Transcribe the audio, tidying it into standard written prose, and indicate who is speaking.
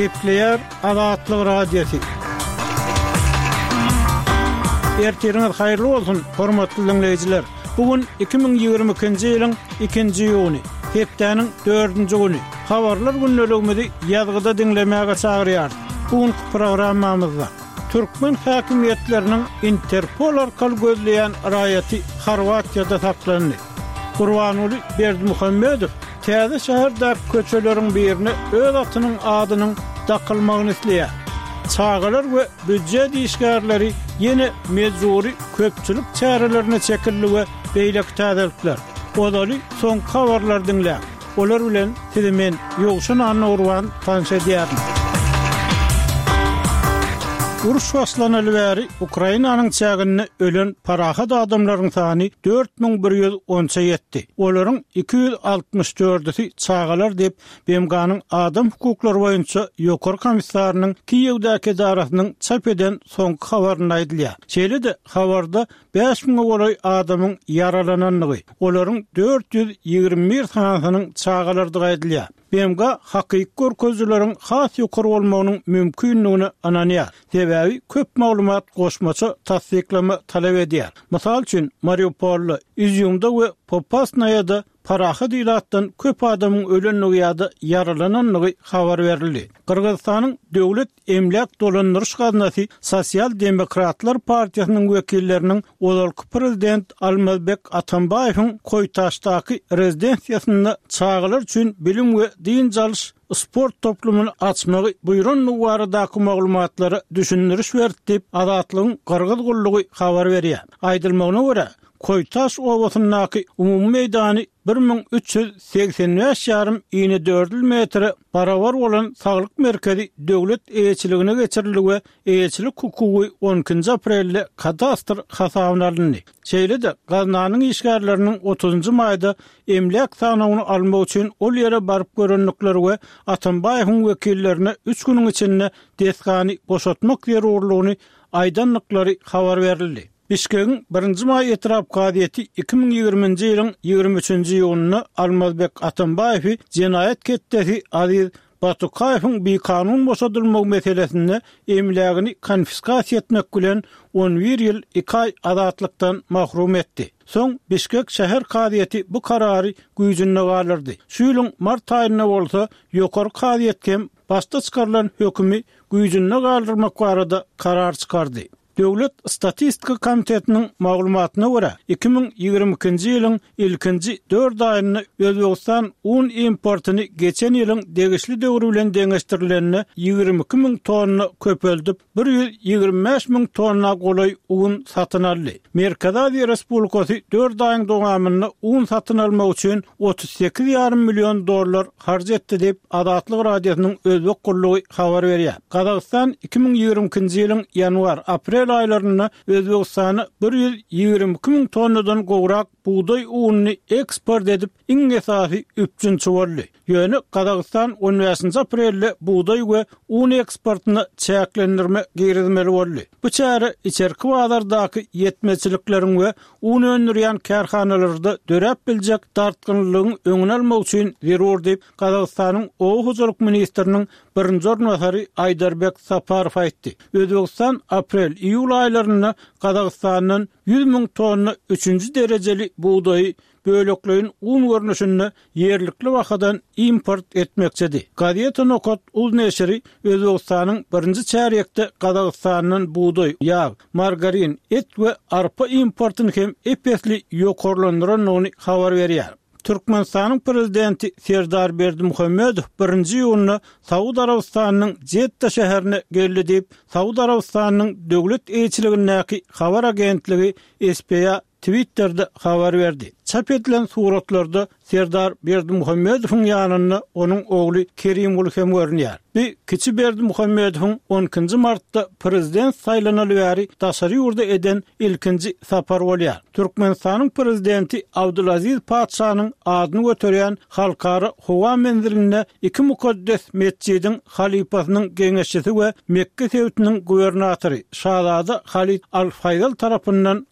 Speaker 1: Gepleyer Azatlyk Radiosu. Ertiriniz hayırlı olsun, hormatly dinleyijiler. Bugün 2022-nji ýylyň 2-nji ýyny, hepdeniň 4-nji güni. Habarlar günnelegini ýazgyda dinlemäge çagyrýar. Bugün programmamyzda Türkmen häkimetleriniň Interpol arkaly gözleýän raýaty Horwatiýada saklandy. Gurbanuly Berdimuhammedow täze şäherde köçeleriň birine öz atynyň adynyň takylmagyny isleýär. Çağalar we büdjet işgärleri ýene mezuri köpçülik çärelerine çekildi we beýlek täzelikler. Odaly soň habarlar dinlä. Olar bilen men ýogşun anurwan tanşa diýärim. Uruş başlanaly bäri Ukrainanyň çägini ölen parahat adamlaryň sany 4110-a ýetdi. Olaryň 264-i çağalar diýip BMG-nyň adam hukuklary boýunça ýokary komissarynyň Kiýewdäki idarasynyň çap eden soňky habaryny aýdylýar. Şeýle-de habarda 5000 goly adamyň yaralananlygy, olaryň 421 sanasynyň çağalardygy aýdylýar. BMG hakyky görkezleriň has ýokary bolmagynyň mümkinligini ananýar. Sebäbi köp maglumat goşmaça tasdiklama talap edýär. Mysal üçin Mariupolda, Izyumda we Popasnaýada parahat ilatdan köp adamyň ölenligi ýa-da yaralananlygy habar berildi. Kırgızstanyň döwlet emlak dolandyrış gaznasy Sosial Demokratlar Partiýasynyň wekilleriniň olalky prezident Almazbek Atambaýewiň Koýtaşdaky rezidensiýasynda çağalar üçin bilim we din çalyş sport toplumunu açmagy buýranlygy baradaky maglumatlary düşündiriş berdi diýip Azatlygyň Kırgız gullugy habar berýär. Aýdylmagyna görä Koytaş owasynyňky umumy meýdany 1385,4 metre barabar bolan saglyk merkezi döwlet eýetçiligine geçirildi we eýetçilik hukuky 12 aprelde kadastr hasabyna alındy. Şeýle-de gaznanyň işgärleriniň 30 maýda emlak sanawyny almak üçin ol ýere baryp görenlikleri we Atambaýewiň wekillerine 3 güniň içinde desgany boşaltmak zerurlygyny aýdanlyklary habar berildi. Bişkek'in 1. may etiraf qadiyeti 2020-nji ýylyň 23-nji ýylyny Almazbek Atambaýewi jenayet ketdesi Aziz Batukayewiň bir kanun boşadylmagy meselesinde emlagyny konfiskasiýa etmek bilen 11 ýyl 2 ay azatlykdan mahrum etdi. Soň Bişkek şäher kadiyeti bu karary güýjünde galyrdy. Şu ýylyň mart aýyna bolsa ýokary kadiyet hem başda çykarylan hökümi güýjünde galdyrmak barada karar çykardy. Döwlet Statistika Komitetiniň maglumatyna görä 2022-nji ýylyň ilkinji 4 aýyny Özbegistan un importyny geçen ýylyň degişli döwri bilen deňeşdirilenine 22.000 tonna köpeldip 125.000 tonna golay un satyn aldy. Merkezi Aziýa Respublikasy 4 aýyň dowamyny un satyn almak üçin $38,5 milyon harj etdi diýip Azatlyk Radiosynyň Özbek gullugy habar berýär. Kazakystan 2022-nji ýylyň ýanwar-aprel aylarında Özbekistana 122.000 tonnadan gowrak buğday ununy eksport edip iň esasy 3-nji boldy. Ýöne Kazakystan 15 aprelde buğday we un eksportyny çäklendirme girizmeli boldy. Bu çäre içerki bazardaky ýetmeçilikleriň we un öndürýän kärhanalarda dörep biljek tartgynlygyň öňüne almak üçin zerur diýip Kazakystanyň Owa Huzurluk ministriniň birinji ornatary Aýdarbek Saparow aýtdy. Özbegistan aprel-iýul aýlarynda Kazakystanyň 100.000 tonna 3-nji derejeli buğdaý böleklerin un görnüşünde yerlikli wakadan import etmekçedi. Gazeta Nokot ul neşri Özbegistanyň 1-nji çärekde Kazakystanyň buğday, ýağ, margarin, et we arpa importyny hem epesli ýokarlandyranyny habar berýär. Türkmenistanyň prezidenti Serdar Berdimuhammedow 1-nji ýylyny Saudi Arabistanyň Jeddah şäherine geldi diýip Saudi Arabistanyň döwlet eýetçiligindäki habar agentligi SPA Twitter'da habar verdi. Çap edilen suratlarda Serdar Berdimuhammedowyň ýanyna onuň ogly Kerim Ulu hem görünýär. Bir kiçi Berdimuhammedowyň 10 martda prezident saýlanaly bäri daşary ýurda eden ilkinji sapar bolýar. Türkmenistanyň prezidenti Abdulaziz Paşanyň adyny göterýän halkara howa menzilinde 2 mukaddes mescidiň halipasynyň geňeşçisi we Mekke sewtiniň gubernatory Şahzada Halid Al-Faýzal tarapyndan